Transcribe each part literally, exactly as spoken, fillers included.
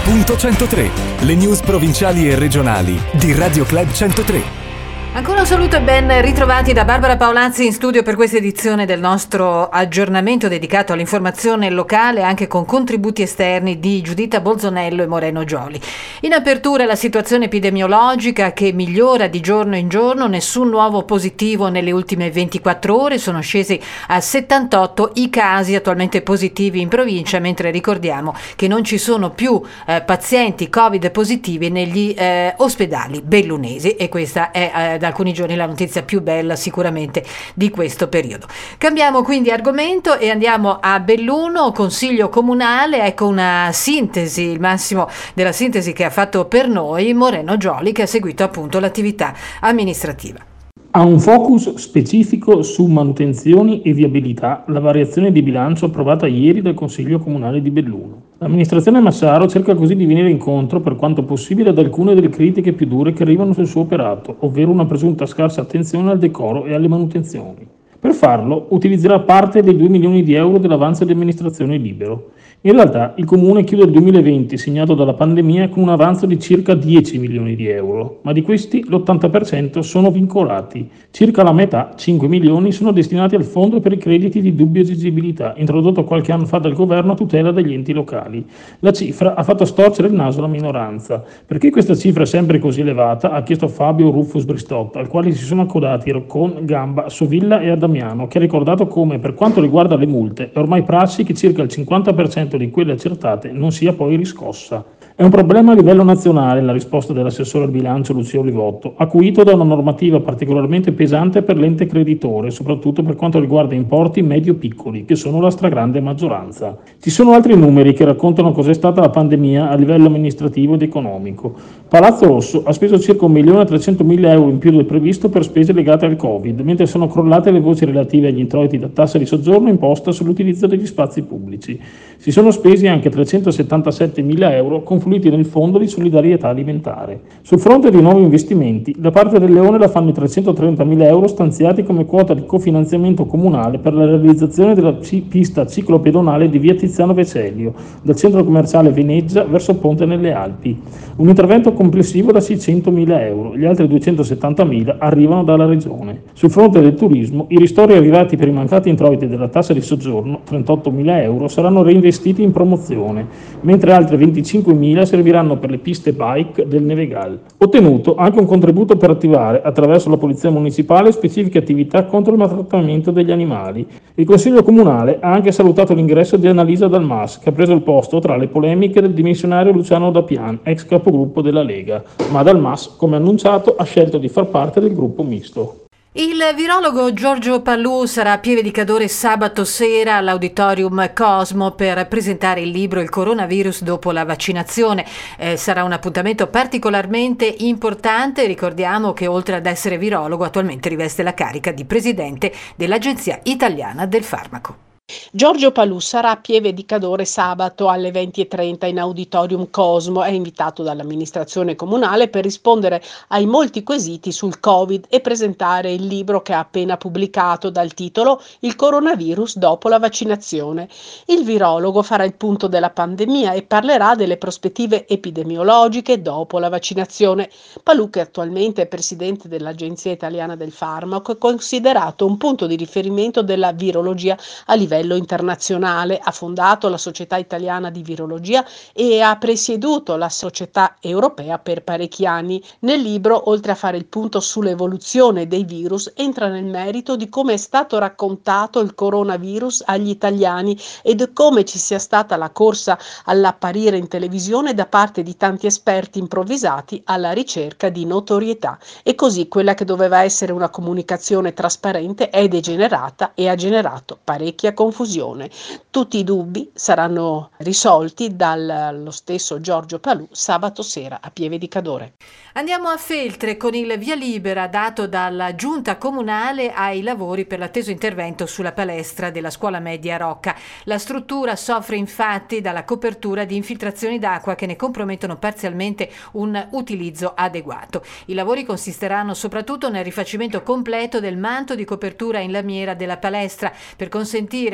punto centotré, le news provinciali e regionali di Radio Club centotré. Ancora un saluto e ben ritrovati da Barbara Paolazzi in studio per questa edizione del nostro aggiornamento dedicato all'informazione locale, anche con contributi esterni di Giuditta Bolzonello e Moreno Gioli. In apertura la situazione epidemiologica che migliora di giorno in giorno, nessun nuovo positivo nelle ultime ventiquattro ore, sono scesi a settantotto i casi attualmente positivi in provincia, mentre ricordiamo che non ci sono più eh, pazienti Covid positivi negli eh, ospedali bellunesi, e questa è eh, da alcuni giorni la notizia più bella sicuramente di questo periodo. Cambiamo quindi argomento e andiamo a Belluno, consiglio comunale. Ecco una sintesi, il massimo della sintesi che ha fatto per noi Moreno Gioli, che ha seguito appunto l'attività amministrativa. Ha un focus specifico su manutenzioni e viabilità la variazione di bilancio approvata ieri dal Consiglio Comunale di Belluno. L'amministrazione Massaro cerca così di venire incontro per quanto possibile ad alcune delle critiche più dure che arrivano sul suo operato, ovvero una presunta scarsa attenzione al decoro e alle manutenzioni. Per farlo utilizzerà parte dei due milioni di euro dell'avanzo di amministrazione libero. In realtà il Comune chiude il duemilaventi, segnato dalla pandemia, con un avanzo di circa dieci milioni di euro, ma di questi l'ottanta per cento sono vincolati. Circa la metà, cinque milioni, sono destinati al fondo per i crediti di dubbia esigibilità, introdotto qualche anno fa dal governo a tutela degli enti locali. La cifra ha fatto storcere il naso alla minoranza. Perché questa cifra è sempre così elevata? Ha chiesto Fabio Rufus Bristotta, al quale si sono accodati Roccon, Gamba, Sovilla e Adamiano, che ha ricordato come, per quanto riguarda le multe, è ormai prassi che circa il cinquanta per cento di quelle accertate non sia poi riscossa. È un problema a livello nazionale la risposta dell'assessore al bilancio Lucia Olivotto, acuito da una normativa particolarmente pesante per l'ente creditore, soprattutto per quanto riguarda importi medio-piccoli, che sono la stragrande maggioranza. Ci sono altri numeri che raccontano cos'è stata la pandemia a livello amministrativo ed economico. Palazzo Rosso ha speso circa un milione e trecentomila euro in più del previsto per spese legate al Covid, mentre sono crollate le voci relative agli introiti da tassa di soggiorno imposta sull'utilizzo degli spazi pubblici. Si sono spesi anche trecentosettantasettemila euro confluiti nel fondo di solidarietà alimentare. Sul fronte dei nuovi investimenti, da parte del Leone la fanno i trecentotrentamila euro stanziati come quota di cofinanziamento comunale per la realizzazione della c- pista ciclopedonale di via Tiziano Vecellio, dal centro commerciale Venezia verso Ponte nelle Alpi. Un intervento complessivo da seicentomila euro, gli altri duecentosettantamila arrivano dalla Regione. Sul fronte del turismo, i ristori arrivati per i mancati introiti della tassa di soggiorno, trentottomila euro, saranno reinvestiti in promozione, mentre altre venticinquemila serviranno per le piste bike del Nevegal. Ottenuto anche un contributo per attivare, attraverso la Polizia Municipale, specifiche attività contro il maltrattamento degli animali. Il Consiglio Comunale ha anche salutato l'ingresso di Annalisa Dalmas, che ha preso il posto tra le polemiche del dimissionario Luciano Dapian, ex capogruppo della Lega, ma Dalmas, come annunciato, ha scelto di far parte del gruppo misto. Il virologo Giorgio Pallù sarà a Pieve di Cadore sabato sera all'Auditorium Cosmo per presentare il libro Il coronavirus dopo la vaccinazione. Eh, sarà un appuntamento particolarmente importante. Ricordiamo che oltre ad essere virologo attualmente riveste la carica di presidente dell'Agenzia Italiana del Farmaco. Giorgio Pallù sarà a Pieve di Cadore sabato alle venti e trenta in Auditorium Cosmo. È invitato dall'amministrazione comunale per rispondere ai molti quesiti sul Covid e presentare il libro che ha appena pubblicato dal titolo Il coronavirus dopo la vaccinazione. Il virologo farà il punto della pandemia e parlerà delle prospettive epidemiologiche dopo la vaccinazione. Pallù, che attualmente è presidente dell'Agenzia Italiana del Farmaco, è considerato un punto di riferimento della virologia a livello internazionale, ha fondato la Società Italiana di Virologia e ha presieduto la Società Europea per parecchi anni. Nel libro, oltre a fare il punto sull'evoluzione dei virus, entra nel merito di come è stato raccontato il coronavirus agli italiani ed come ci sia stata la corsa all'apparire in televisione da parte di tanti esperti improvvisati alla ricerca di notorietà. E così quella che doveva essere una comunicazione trasparente è degenerata e ha generato parecchia confusione. Tutti i dubbi saranno risolti dallo stesso Giorgio Pallù sabato sera a Pieve di Cadore. Andiamo a Feltre con il via libera dato dalla giunta comunale ai lavori per l'atteso intervento sulla palestra della scuola media Rocca. La struttura soffre infatti dalla copertura di infiltrazioni d'acqua che ne compromettono parzialmente un utilizzo adeguato. I lavori consisteranno soprattutto nel rifacimento completo del manto di copertura in lamiera della palestra per consentire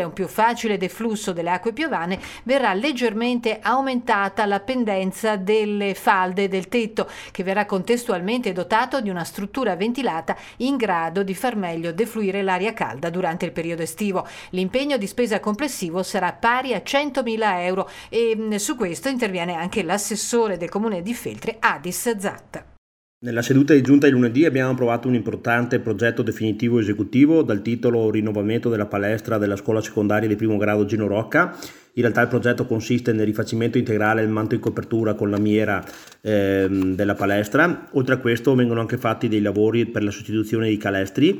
a un più facile deflusso delle acque piovane, verrà leggermente aumentata la pendenza delle falde del tetto, che verrà contestualmente dotato di una struttura ventilata in grado di far meglio defluire l'aria calda durante il periodo estivo. L'impegno di spesa complessivo sarà pari a centomila euro e su questo interviene anche l'assessore del comune di Feltre, Adis Zatta. Nella seduta di giunta di lunedì abbiamo approvato un importante progetto definitivo esecutivo dal titolo Rinnovamento della palestra della scuola secondaria di primo grado Gino Rocca. In realtà il progetto consiste nel rifacimento integrale del manto in copertura con lamiera ehm, della palestra. Oltre a questo vengono anche fatti dei lavori per la sostituzione dei calestri.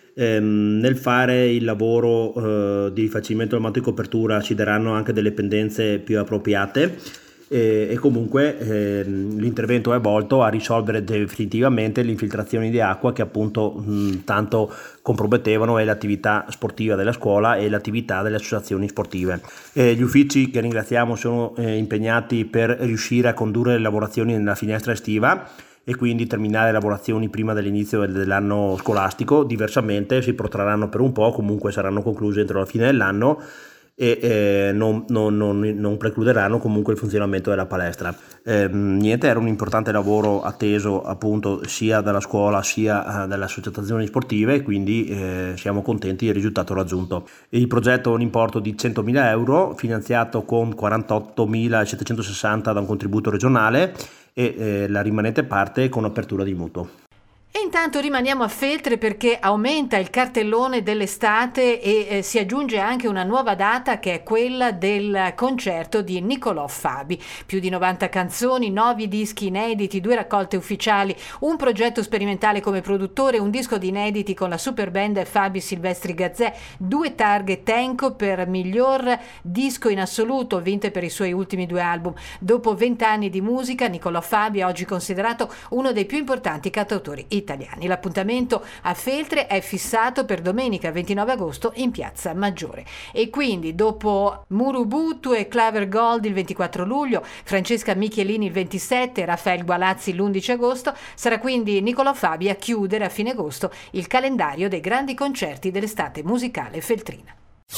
Ehm, nel fare il lavoro eh, di rifacimento del manto in copertura si daranno anche delle pendenze più appropriate. E, e comunque eh, l'intervento è volto a risolvere definitivamente le infiltrazioni di acqua che appunto mh, tanto compromettevano le attività sportive della scuola e l'attività delle associazioni sportive. Eh, gli uffici, che ringraziamo, sono eh, impegnati per riuscire a condurre le lavorazioni nella finestra estiva e quindi terminare le lavorazioni prima dell'inizio dell'anno scolastico. Diversamente si protrarranno per un po', comunque saranno concluse entro la fine dell'anno e eh, non, non, non, non precluderanno comunque il funzionamento della palestra. Eh, niente, era un importante lavoro atteso appunto sia dalla scuola sia eh, dalle associazioni sportive e quindi eh, siamo contenti del risultato raggiunto. Il progetto ha un importo di centomila euro finanziato con quarantottomilasettecentosessanta da un contributo regionale e eh, la rimanente parte con apertura di mutuo. E intanto rimaniamo a Feltre perché aumenta il cartellone dell'estate e eh, si aggiunge anche una nuova data che è quella del concerto di Nicolò Fabi. Più di novanta canzoni, nove dischi inediti, due raccolte ufficiali, un progetto sperimentale come produttore, un disco di inediti con la super band Fabi Silvestri Gazzè, due targhe Tenco per miglior disco in assoluto, vinte per i suoi ultimi due album. Dopo vent'anni di musica, Nicolò Fabi è oggi considerato uno dei più importanti cantautori italiani. Italiani. L'appuntamento a Feltre è fissato per domenica ventinove agosto in Piazza Maggiore e quindi dopo Murubutu e Claver Gold il ventiquattro luglio, Francesca Michelini il ventisette, Raffaele Gualazzi l'undici agosto, sarà quindi Nicolò Fabi a chiudere a fine agosto il calendario dei grandi concerti dell'estate musicale feltrina.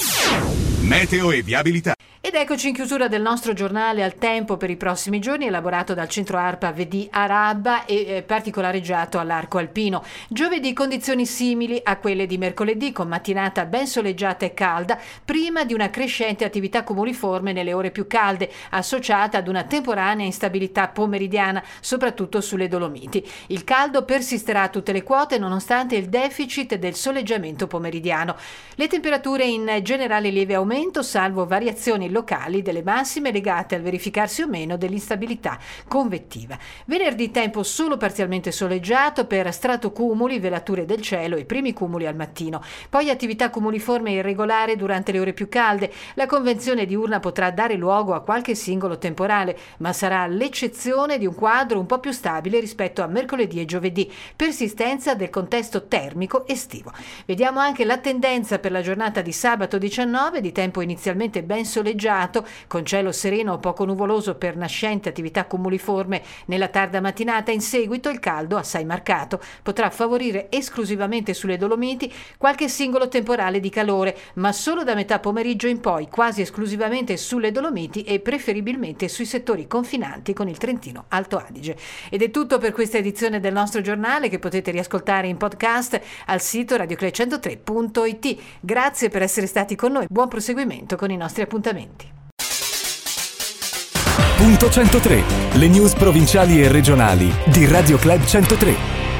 Meteo e viabilità. Ed eccoci in chiusura del nostro giornale al tempo per i prossimi giorni, elaborato dal centro ARPA V D Arabba e eh, particolareggiato all'Arco Alpino. Giovedì condizioni simili a quelle di mercoledì, con mattinata ben soleggiata e calda, prima di una crescente attività cumuliforme nelle ore più calde, associata ad una temporanea instabilità pomeridiana, soprattutto sulle Dolomiti. Il caldo persisterà a tutte le quote nonostante il deficit del soleggiamento pomeridiano. Le temperature in generale lieve aumento, salvo variazioni locali delle massime legate al verificarsi o meno dell'instabilità convettiva. Venerdì tempo solo parzialmente soleggiato per stratocumuli, velature del cielo e primi cumuli al mattino. Poi attività cumuliforme irregolare durante le ore più calde. La convenzione diurna potrà dare luogo a qualche singolo temporale, ma sarà l'eccezione di un quadro un po' più stabile rispetto a mercoledì e giovedì. Persistenza del contesto termico estivo. Vediamo anche la tendenza per la giornata di sabato diciannove, di tempo inizialmente ben soleggiato, con cielo sereno o poco nuvoloso per nascente attività cumuliforme nella tarda mattinata. In seguito il caldo assai marcato potrà favorire esclusivamente sulle Dolomiti qualche singolo temporale di calore, ma solo da metà pomeriggio in poi, quasi esclusivamente sulle Dolomiti e preferibilmente sui settori confinanti con il Trentino Alto Adige. Ed è tutto per questa edizione del nostro giornale, che potete riascoltare in podcast al sito radio club centotré punto it. Grazie per essere stati con noi, buon proseguimento con i nostri appuntamenti. Punto centotré, le news provinciali e regionali di Radio Club centotré.